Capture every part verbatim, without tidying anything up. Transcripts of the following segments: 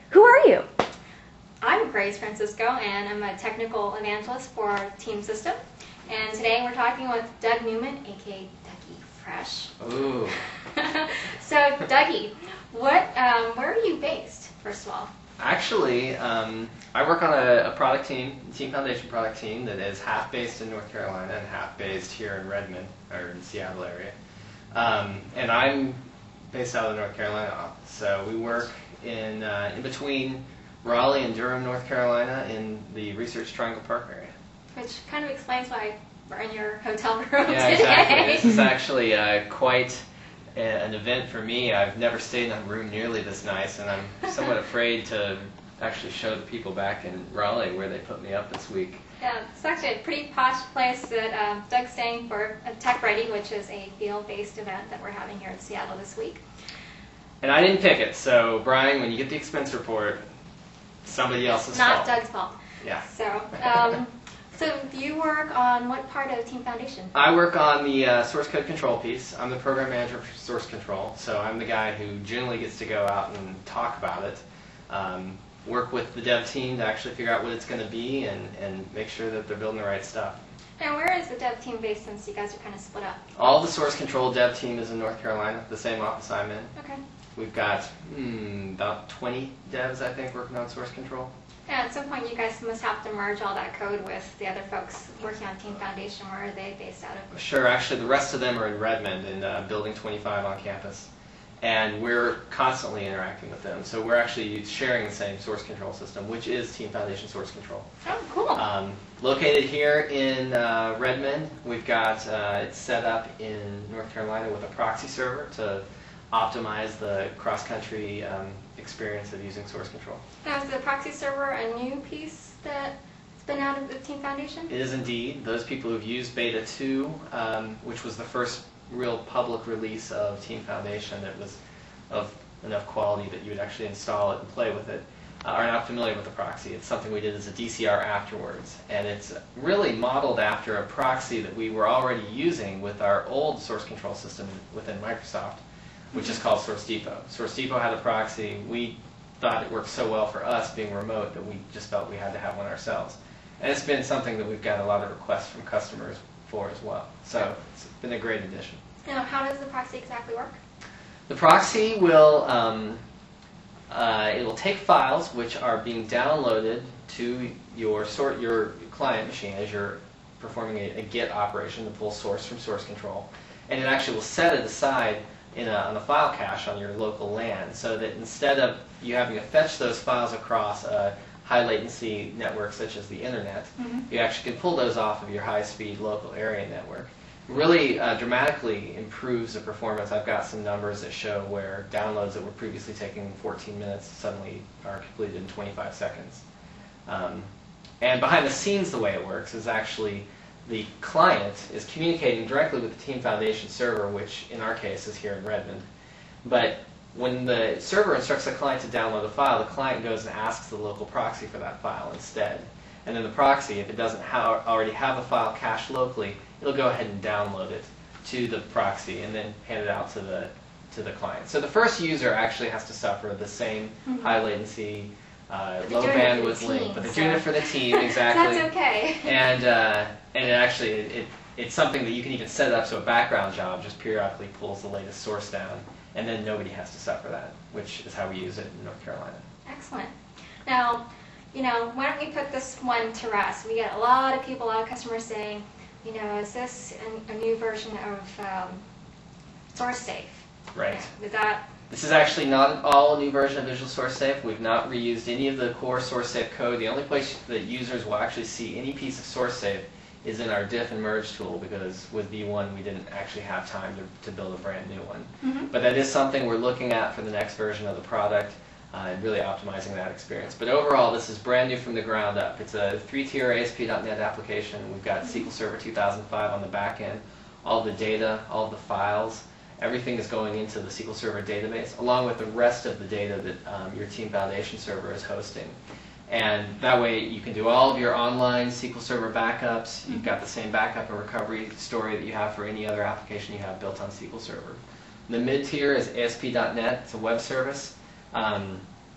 Who are you? I'm Grace Francisco, and I'm a technical evangelist for Team System. And today we're talking with Doug Newman, aka Dougie Fresh. Ooh. So, Dougie, what, um, where are you based, first of all? Actually, um, I work on a, a product team, Team Foundation product team that is half based in North Carolina and half based here in Redmond, or in the Seattle area. Um, and I'm based out of the North Carolina office. So we work in uh, in between Raleigh and Durham, North Carolina, in the Research Triangle Park area. Which kind of explains why we're in your hotel room Yeah, today. exactly. This is actually uh, quite a, an event for me. I've never stayed in a room nearly this nice, and I'm somewhat afraid to actually show the people back in Raleigh where they put me up this week. Yeah, it's actually a pretty posh place that um, Doug's staying for Tech Ready, which is a field-based event that we're having here in Seattle this week. And I didn't pick it, so Brian, when you get the expense report, somebody else's Not fault. Doug's fault. Yeah. So, um, so do you work on what part of Team Foundation? I work on the uh, source code control piece. I'm the program manager for source control, so I'm the guy who generally gets to go out and talk about it, um, work with the dev team to actually figure out what it's going to be and, and make sure that they're building the right stuff. And where is the dev team based, since you guys are kind of split up? All the source control dev team is in North Carolina, the same office I'm in. Okay. We've got hmm, about twenty devs, I think, working on source control. Yeah, at some point you guys must have to merge all that code with the other folks working on Team Foundation. Where are they based out of? Sure, actually the rest of them are in Redmond in uh, Building twenty-five on campus. And we're constantly interacting with them. So we're actually sharing the same source control system, which is Team Foundation Source Control. Oh, cool. Um, located here in uh, Redmond, we've got uh, it set up in North Carolina with a proxy server to optimize the cross-country um, experience of using source control. Now, is the proxy server a new piece that's been out of the Team Foundation? It is indeed. Those people who've used Beta two, um, which was the first real public release of Team Foundation that was of enough quality that you would actually install it and play with it, uh, are not familiar with the proxy. It's something we did as a D C R afterwards, and it's really modeled after a proxy that we were already using with our old source control system within Microsoft, which is called Source Depot. Source Depot had a proxy. We thought it worked so well for us being remote that we just felt we had to have one ourselves. And it's been something that we've got a lot of requests from customers for as well. So it's been a great addition. Now, how does the proxy exactly work? The proxy will um, uh, it will take files which are being downloaded to your sort your client machine as you're performing a, a get operation to pull source from source control, and it actually will set it aside in a, on a file cache on your local LAN, so that instead of you having to fetch those files across a high latency network such as the internet, mm-hmm. you actually can pull those off of your high speed local area network. Really uh, dramatically improves the performance. I've got some numbers that show where downloads that were previously taking fourteen minutes suddenly are completed in twenty-five seconds. Um, and behind the scenes, the way it works is actually the client is communicating directly with the Team Foundation server, which in our case is here in Redmond. But when the server instructs the client to download a file, the client goes and asks the local proxy for that file instead. And then the proxy, if it doesn't ha already have a file cached locally, it'll go ahead and download it to the proxy and then hand it out to the to the client. So the first user actually has to suffer the same mm-hmm. high latency, uh, low bandwidth link, but they're doing it for the team, exactly. That's okay. And uh, and it actually it, it it's something that you can even set it up so a background job just periodically pulls the latest source down, and then nobody has to suffer that, which is how we use it in North Carolina. Excellent. Now, you know, why don't we put this one to rest? We get a lot of people, a lot of customers saying, you know, is this a, a new version of um, SourceSafe? Right. Did that? This is actually not at all a new version of Visual SourceSafe. We've not reused any of the core SourceSafe code. The only place that users will actually see any piece of SourceSafe is in our diff and merge tool, because with V one we didn't actually have time to, to build a brand new one. Mm-hmm. But that is something we're looking at for the next version of the product, uh, and really optimizing that experience. But overall, this is brand new from the ground up. It's a three-tier A S P dot net application. We've got S Q L Server two thousand five on the back end. All the data, all the files, everything is going into the S Q L Server database, along with the rest of the data that um, your Team Foundation server is hosting. And that way you can do all of your online S Q L Server backups. You've got the same backup and recovery story that you have for any other application you have built on S Q L Server. The mid-tier is A S P dot net. It's a web service. Um,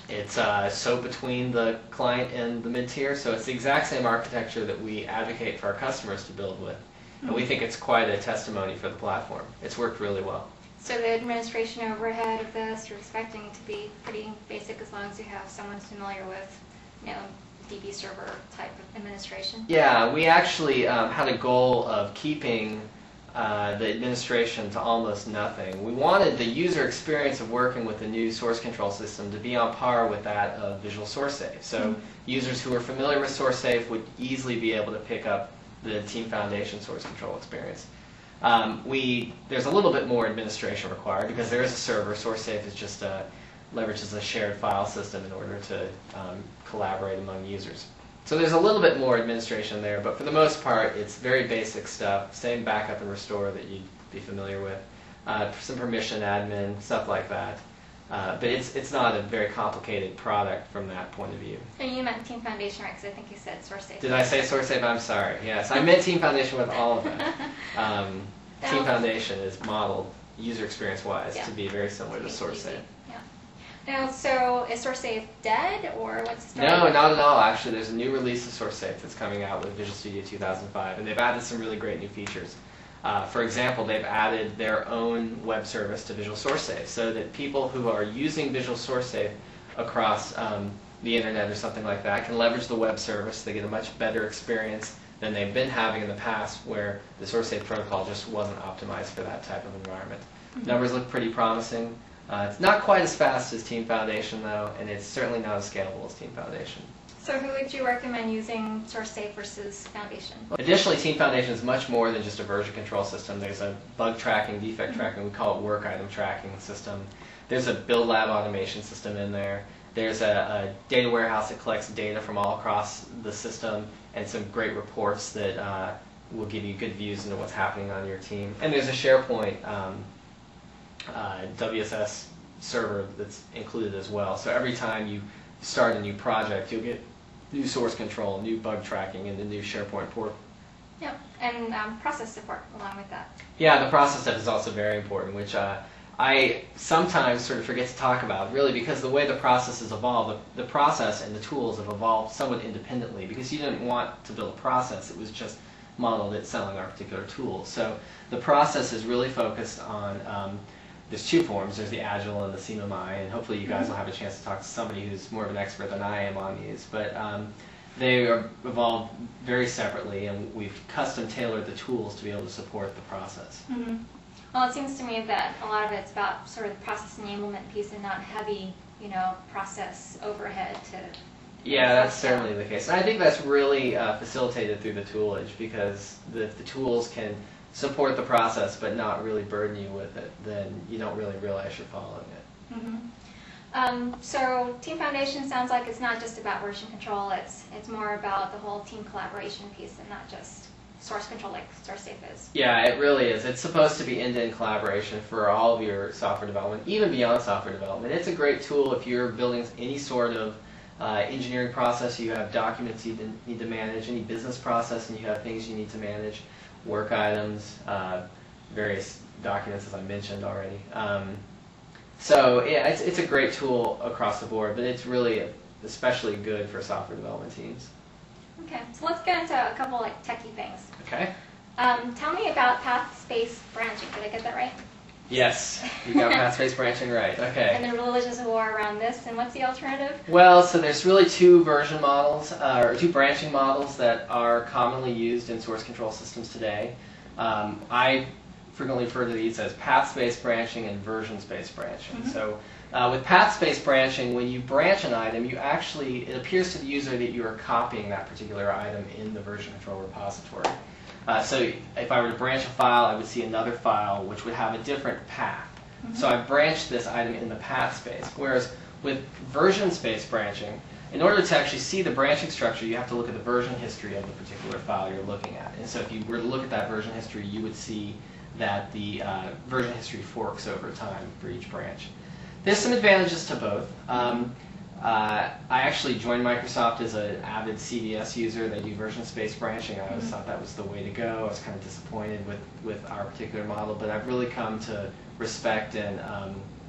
It's uh, so between the client and the mid-tier, so it's the exact same architecture that we advocate for our customers to build with. And we think it's quite a testimony for the platform. It's worked really well. So the administration overhead of this, you're expecting to be pretty basic as long as you have someone familiar with, you know, D B server type of administration? Yeah, we actually um, had a goal of keeping uh, the administration to almost nothing. We wanted the user experience of working with the new source control system to be on par with that of Visual SourceSafe. So mm-hmm. users who are familiar with SourceSafe would easily be able to pick up the Team Foundation source control experience. Um, we there's a little bit more administration required because there is a server. SourceSafe is just a, leverages a shared file system in order to um, collaborate among users. So there's a little bit more administration there, but for the most part, it's very basic stuff. Same backup and restore that you'd be familiar with. Uh, some permission admin, stuff like that. Uh, but it's it's not a very complicated product from that point of view. And you meant Team Foundation, right? Because I think you said SourceSafe. Did I say SourceSafe? I'm sorry. Yes, I meant Team Foundation with all of that. Um, Team Foundation is modeled user experience-wise yeah. to be very similar to SourceSafe. Yeah. Now, so is SourceSafe dead, or what's the story? No, not at all. Actually, there's a new release of SourceSafe that's coming out with Visual Studio two thousand five, and they've added some really great new features. Uh, for example, they've added their own web service to Visual SourceSafe, so that people who are using Visual SourceSafe across um, the internet or something like that can leverage the web service. They get a much better experience than they've been having in the past, where the SourceSafe protocol just wasn't optimized for that type of environment. Mm-hmm. Numbers look pretty promising. Uh, it's not quite as fast as Team Foundation, though, and it's certainly not as scalable as Team Foundation. So who would you recommend using SourceSafe versus Foundation? Additionally, Team Foundation is much more than just a version control system. There's a bug tracking, defect mm-hmm. tracking, we call it work item tracking system. There's a build lab automation system in there. There's a, a data warehouse that collects data from all across the system, and some great reports that uh, will give you good views into what's happening on your team. And there's a SharePoint um, uh, W S S server that's included as well. So every time you start a new project, you'll get new source control, new bug tracking, and the new SharePoint port. Yep, and um, process support along with that. Yeah, the process stuff is also very important, which uh, I sometimes sort of forget to talk about, really, because the way the process has evolved, the, the process and the tools have evolved somewhat independently, because you didn't want to build a process, it was just modeled at selling our particular tool. So the process is really focused on, um, there's two forms, there's the Agile and the C M M I, and hopefully you guys will have a chance to talk to somebody who's more of an expert than I am on these, but um, they are evolved very separately, and we've custom tailored the tools to be able to support the process. Mm-hmm. Well, it seems to me that a lot of it's about sort of the process enablement piece and not heavy, you know, process overhead to... Yeah, that's certainly the case. And I think that's really uh, facilitated through the toolage, because the, the tools can support the process but not really burden you with it, then you don't really realize you're following it. Mm-hmm. Um, so Team Foundation sounds like it's not just about version control, it's, it's more about the whole team collaboration piece and not just source control like SourceSafe is. Yeah, it really is. It's supposed to be end-to-end collaboration for all of your software development, even beyond software development. It's a great tool if you're building any sort of uh, engineering process, you have documents you need to manage, any business process, and you have things you need to manage, work items, uh, various documents, as I mentioned already. Um, so yeah, it's, it's a great tool across the board, but it's really especially good for software development teams. Okay, so let's get into a couple like techie things. Okay. Um, tell me about path space branching. Did I get that right? Yes, you got path space branching right. Okay. And the religious war around this, and what's the alternative? Well, so there's really two version models, uh, or two branching models that are commonly used in source control systems today. Um, I frequently refer to these as path space branching and version space branching. Mm-hmm. So uh, with path space branching, when you branch an item, you actually, it appears to the user that you are copying that particular item in the version control repository. Uh, so if I were to branch a file, I would see another file which would have a different path. Mm-hmm. So I branched this item in the path space. Whereas with version space branching, in order to actually see the branching structure, you have to look at the version history of the particular file you're looking at. And so if you were to look at that version history, you would see that the uh, version history forks over time for each branch. There's some advantages to both. Um, Uh, I actually joined Microsoft as an avid C D S user. They do version space branching. I always mm-hmm. thought that was the way to go. I was kind of disappointed with, with our particular model, but I've really come to respect and um,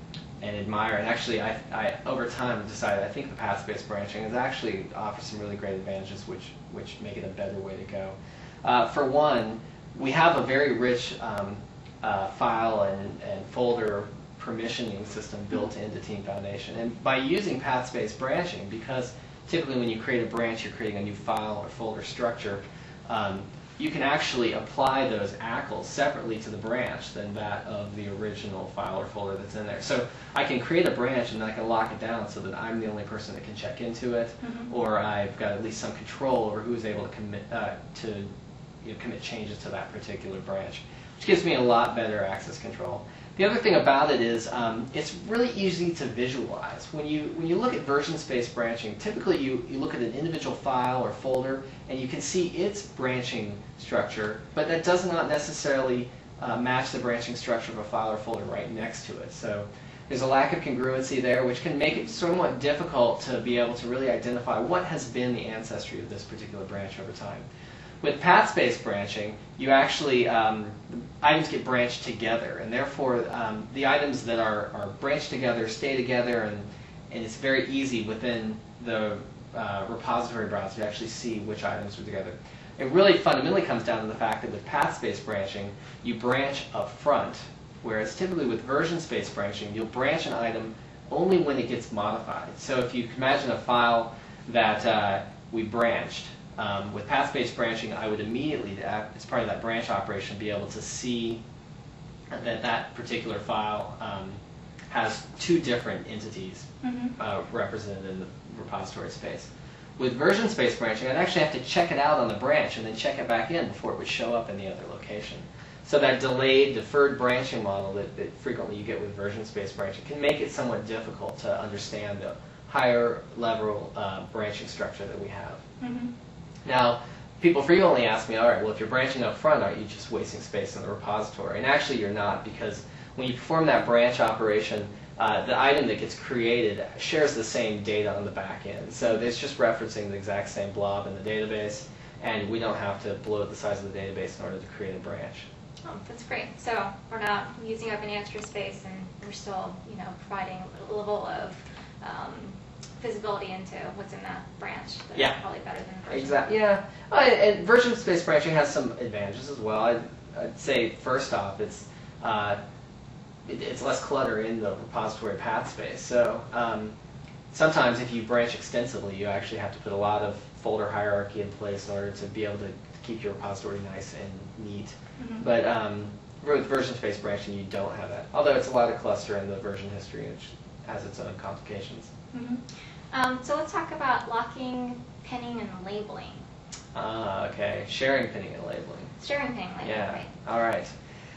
and admire. And actually, I, I over time decided I think the path-based branching is actually offers some really great advantages, which which make it a better way to go. Uh, for one, we have a very rich um, uh, file and, and folder permissioning system built into Team Foundation. And by using path-based branching, because typically when you create a branch, you're creating a new file or folder structure, um, you can actually apply those A C Ls separately to the branch than that of the original file or folder that's in there. So I can create a branch and I can lock it down so that I'm the only person that can check into it, mm-hmm. or I've got at least some control over who's able to commit uh, to you know, commit changes to that particular branch, which gives me a lot better access control. The other thing about it is um, it's really easy to visualize. When you when you look at version space branching, typically you, you look at an individual file or folder and you can see its branching structure, but that does not necessarily uh, match the branching structure of a file or folder right next to it. So there's a lack of congruency there, which can make it somewhat difficult to be able to really identify what has been the ancestry of this particular branch over time. With path-based branching, you actually, um, items get branched together, and therefore um, the items that are, are branched together stay together, and, and it's very easy within the uh, repository browser to actually see which items are together. It really fundamentally comes down to the fact that with path-based branching, you branch up front, whereas typically with version-space branching, you'll branch an item only when it gets modified. So if you can imagine a file that uh, we branched, Um, with path-based branching, I would immediately, as part of that branch operation, be able to see that that particular file um, has two different entities mm-hmm. uh, represented in the repository space. With version space branching, I'd actually have to check it out on the branch and then check it back in before it would show up in the other location. So that delayed, deferred branching model that, that frequently you get with version space branching can make it somewhat difficult to understand the higher level uh, branching structure that we have. Mm-hmm. Now, people frequently ask me, all right, well, if you're branching up front, aren't you just wasting space in the repository? And actually, you're not, because when you perform that branch operation, uh, the item that gets created shares the same data on the back end. So it's just referencing the exact same blob in the database, and we don't have to blow up the size of the database in order to create a branch. Oh, that's great. So we're not using up any extra space, and we're still, you know, providing a level of um, visibility into what's in that branch. That's yeah. probably better than version. Exactly. Yeah. Oh, and, and version space branching has some advantages as well. I'd, I'd say first off, it's uh, it, it's less clutter in the repository path space. So um, sometimes if you branch extensively, you actually have to put a lot of folder hierarchy in place in order to be able to keep your repository nice and neat. Mm-hmm. But um, with version space branching, you don't have that. Although it's a lot of cluster in the version history, which has its own complications. Mm-hmm. Um, so let's talk about locking, pinning, and labeling. Ah, okay. Sharing, pinning, and labeling. Sharing, pinning, labeling, yeah. right. All right.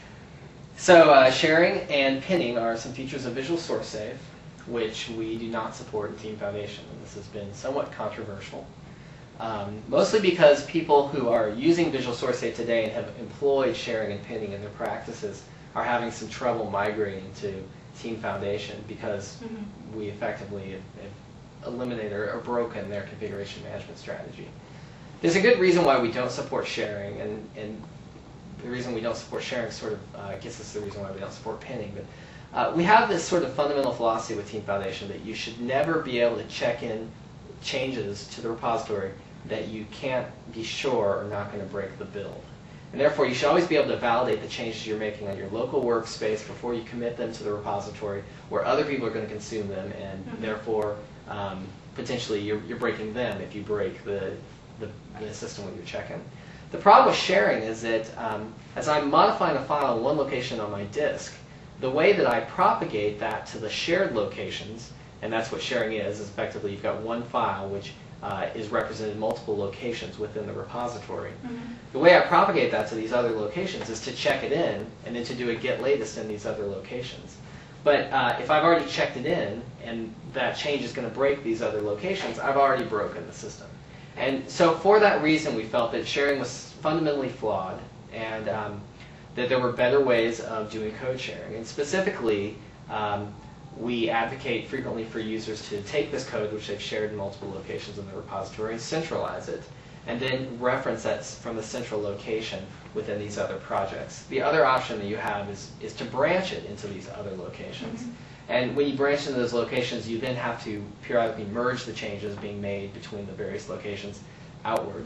So uh, sharing and pinning are some features of Visual Source Save, which we do not support in Team Foundation. And this has been somewhat controversial, um, mostly because people who are using Visual Source Save today and have employed sharing and pinning in their practices are having some trouble migrating to Team Foundation because mm-hmm. we effectively have, have eliminated or, or broken their configuration management strategy. There's a good reason why we don't support sharing, and, and the reason we don't support sharing sort of uh, gets us to the reason why we don't support pinning. But uh, we have this sort of fundamental philosophy with Team Foundation that you should never be able to check in changes to the repository that you can't be sure are not going to break the build. And therefore, you should always be able to validate the changes you're making on your local workspace before you commit them to the repository where other people are going to consume them, and mm-hmm. therefore, um, potentially, you're, you're breaking them if you break the, the, the system when you're checking. The problem with sharing is that um, as I'm modifying a file in one location on my disk, the way that I propagate that to the shared locations, and that's what sharing is, is effectively you've got one file which Uh, is represented in multiple locations within the repository. Mm-hmm. The way I propagate that to these other locations is to check it in and then to do a get latest in these other locations. But uh, if I've already checked it in and that change is going to break these other locations, I've already broken the system. And so for that reason, we felt that sharing was fundamentally flawed, and um, that there were better ways of doing code sharing. And specifically, um, we advocate frequently for users to take this code, which they've shared in multiple locations in the repository, and centralize it, and then reference that from the central location within these other projects. The other option that you have is, is to branch it into these other locations. Mm-hmm. And when you branch into those locations, you then have to periodically merge the changes being made between the various locations outward.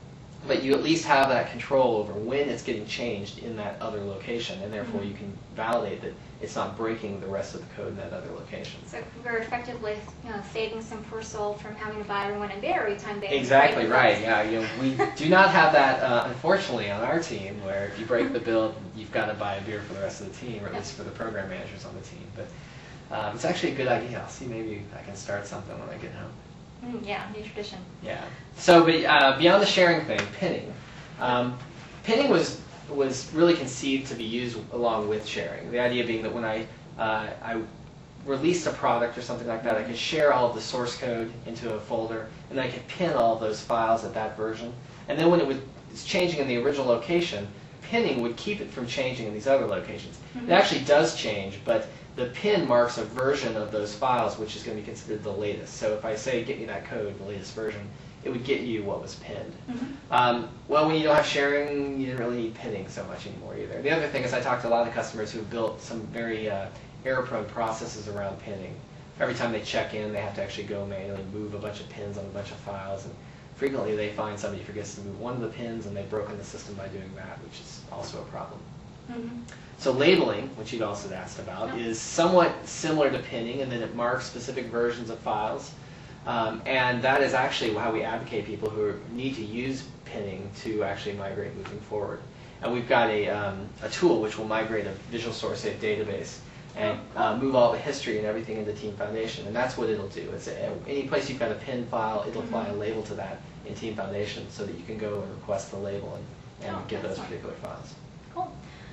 But you at least have that control over when it's getting changed in that other location, and therefore you can validate that it's not breaking the rest of the code in that other location. So we're effectively, you know, saving some poor soul from having to buy everyone a beer every time they Exactly break the right. bill. Yeah, you know, we do not have that, uh, unfortunately, on our team, where if you break the bill, you've got to buy a beer for the rest of the team, or at least for the program managers on the team. But um, it's actually a good idea. I'll see, maybe I can start something when I get home. Mm, yeah, new tradition. Yeah. So, but uh, beyond the sharing thing, pinning. Um, pinning was was really conceived to be used along with sharing. The idea being that when I uh, I released a product or something like that, I could share all of the source code into a folder, and I could pin all of those files at that version. And then when it was changing in the original location, pinning would keep it from changing in these other locations. Mm-hmm. It actually does change, but the pin marks a version of those files which is going to be considered the latest. So if I say, get me that code, the latest version, it would get you what was pinned. Mm-hmm. Um, well, when you don't have sharing, you didn't really need pinning so much anymore either. The other thing is I talked to a lot of customers who've built some very uh, error-prone processes around pinning. Every time they check in, they have to actually go manually move a bunch of pins on a bunch of files. And frequently they find somebody forgets to move one of the pins, and they've broken the system by doing that, which is also a problem. Mm-hmm. So labeling, which you'd also asked about, Yeah. is somewhat similar to pinning, and then it marks specific versions of files. Um, and that is actually how we advocate people who need to use pinning to actually migrate moving forward. And we've got a, um, a tool which will migrate a Visual SourceSafe database and uh, move all the history and everything into Team Foundation. And that's what it'll do. It's a, any place you've got a pin file, it'll apply a label to that in Team Foundation so that you can go and request the label and, and Oh, get those excellent. particular files. Cool.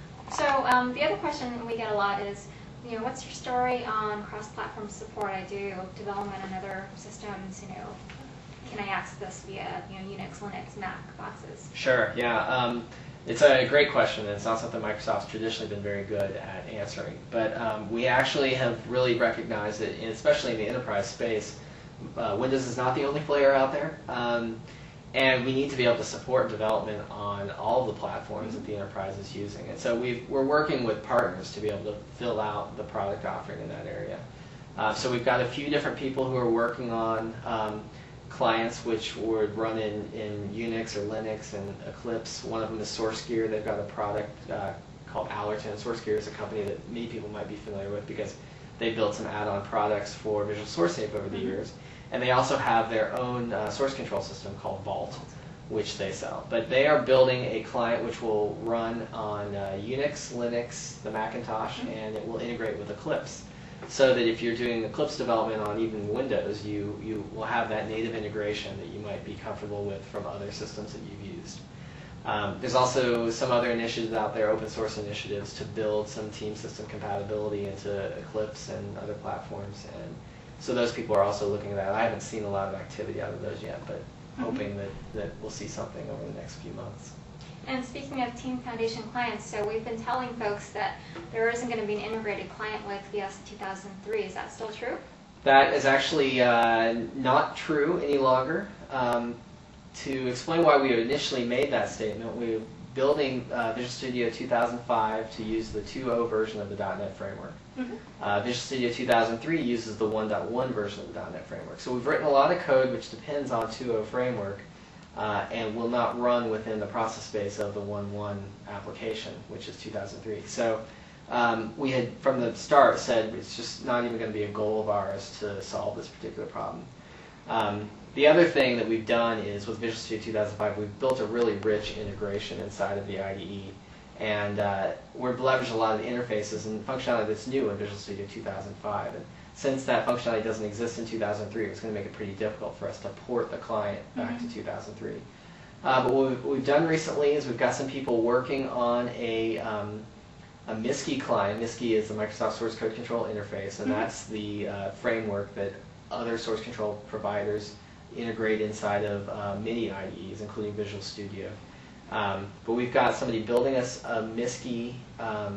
So um, the other question we get a lot is, you know, what's your story on cross-platform support? I do development on other systems, you know, can I access this via, you know, Unix, Linux, Mac boxes? Sure, yeah. Um, it's a great question, and it's not something Microsoft's traditionally been very good at answering. But um, we actually have really recognized that, especially in the enterprise space, uh, Windows is not the only player out there. Um, And we need to be able to support development on all the platforms that the enterprise is using. And so we've, we're working with partners to be able to fill out the product offering in that area. Uh, so we've got a few different people who are working on um, clients which would run in, in Unix or Linux and Eclipse. One of them is SourceGear. They've got a product uh, called Allerton. SourceGear is a company that many people might be familiar with because they built some add-on products for Visual SourceSafe over the years. And they also have their own uh, source control system called Vault, which they sell. But they are building a client which will run on uh, Unix, Linux, the Macintosh, and it will integrate with Eclipse. So that if you're doing Eclipse development on even Windows, you, you will have that native integration that you might be comfortable with from other systems that you've used. Um, there's also some other initiatives out there, open source initiatives, to build some team system compatibility into Eclipse and other platforms. And so those people are also looking at that. I haven't seen a lot of activity out of those yet, but mm-hmm. hoping that, that we'll see something over the next few months. And speaking of Team Foundation clients, so we've been telling folks that there isn't going to be an integrated client like V S two thousand three. Is that still true? That is actually uh, not true any longer. Um, to explain why we initially made that statement, we were building uh, Visual Studio two thousand five to use the two point oh version of the dot net framework. Mm-hmm. uh, Visual Studio two thousand three uses the one point one version of the dot net framework. So we've written a lot of code which depends on two point oh framework uh, and will not run within the process space of the one point one application, which is two thousand three. So um, we had, from the start, said it's just not even going to be a goal of ours to solve this particular problem. Um, The other thing that we've done is with Visual Studio two thousand five, we've built a really rich integration inside of the I D E. And uh, we've leveraged a lot of the interfaces and functionality that's new in Visual Studio two thousand five. And since that functionality doesn't exist in two thousand three, it's going to make it pretty difficult for us to port the client back mm-hmm. to two thousand three. Uh, but what we've, what we've done recently is we've got some people working on a, um, a MISKI client. MISKI is the Microsoft Source Code Control Interface, and mm-hmm. that's the uh, framework that other source control providers integrate inside of uh, many I D Es, including Visual Studio. Um, but we've got somebody building us a MISKI um,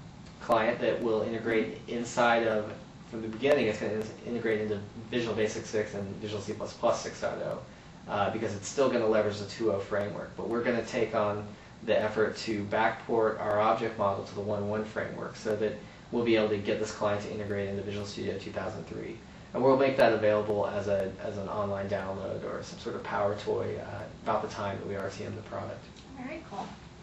client that will integrate inside of, from the beginning, it's going to integrate into Visual Basic six and Visual C plus plus six point oh uh, because it's still going to leverage the two point oh framework. But we're going to take on the effort to backport our object model to the one point one framework so that we'll be able to get this client to integrate into Visual Studio two thousand three. And we'll make that available as a as an online download or some sort of power toy uh, about the time that we R T M the product. Very cool.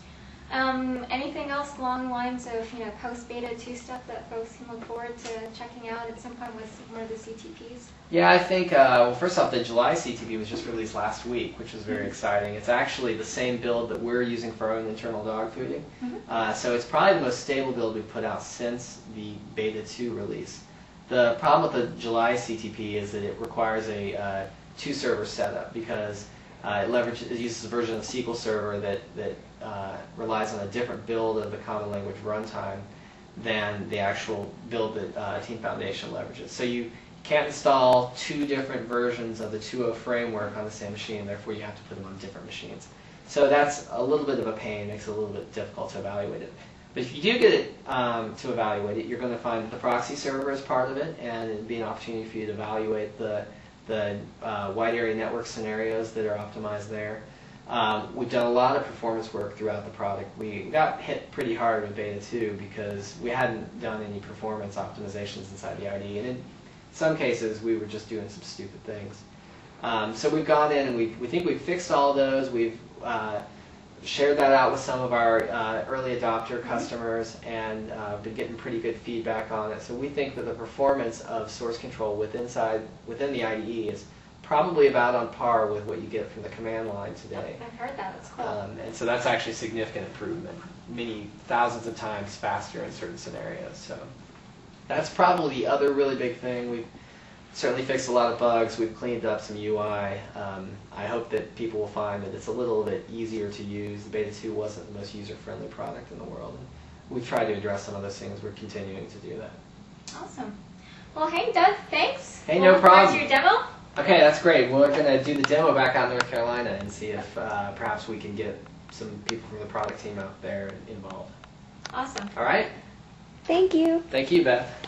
Um, anything else along the lines of, you know, post-beta two stuff that folks can look forward to checking out at some point with one of the C T Ps? Yeah, I think, uh, well, first off, the July C T P was just released last week, which was very exciting. It's actually the same build that we're using for our own internal dog fooding. Mm-hmm. Uh, so it's probably the most stable build we've put out since the Beta two release. The problem with the July C T P is that it requires a uh, two-server setup because uh, it, leverages, it uses a version of S Q L Server that, that uh, relies on a different build of the Common Language Runtime than the actual build that uh, Team Foundation leverages. So you can't install two different versions of the two point oh framework on the same machine, therefore you have to put them on different machines. So that's a little bit of a pain, makes it a little bit difficult to evaluate it. But if you do get it um, to evaluate it, you're going to find that the proxy server is part of it, and it'd be an opportunity for you to evaluate the, the uh, wide area network scenarios that are optimized there. Um, we've done a lot of performance work throughout the product. We got hit pretty hard with Beta two because we hadn't done any performance optimizations inside the I D E, and in some cases we were just doing some stupid things. Um, so we've gone in and we we think we've fixed all those. We've uh, shared that out with some of our uh, early adopter customers and uh, been getting pretty good feedback on it. So we think that the performance of source control within, inside, within the I D E is probably about on par with what you get from the command line today. I've heard that. That's cool. Um, and so that's actually a significant improvement, many thousands of times faster in certain scenarios. So that's probably the other really big thing. We've certainly fixed a lot of bugs. We've cleaned up some U I. Um, I hope that people will find that it's a little bit easier to use. The Beta two wasn't the most user-friendly product in the world. And we've tried to address some of those things. We're continuing to do that. Awesome. Well, hey, Doug, thanks. Hey, we'll no look forward problem. to your demo. Okay, that's great. We're going to do the demo back out in North Carolina and see if uh, perhaps we can get some people from the product team out there involved. Awesome. All right? Thank you. Thank you, Beth.